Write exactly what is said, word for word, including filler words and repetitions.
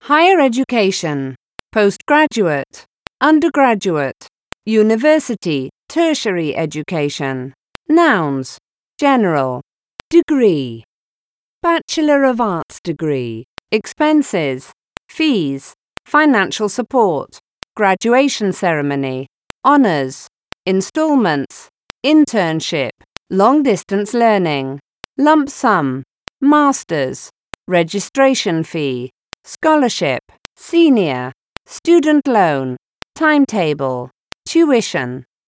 Higher education, postgraduate, undergraduate, university, tertiary education. Nouns, general, degree, Bachelor of Arts degree, expenses, fees, financial support, graduation ceremony, honours, instalments, internship, long-distance learning, lump sum, masters, registration fee, scholarship, senior, student loan, timetable, tuition.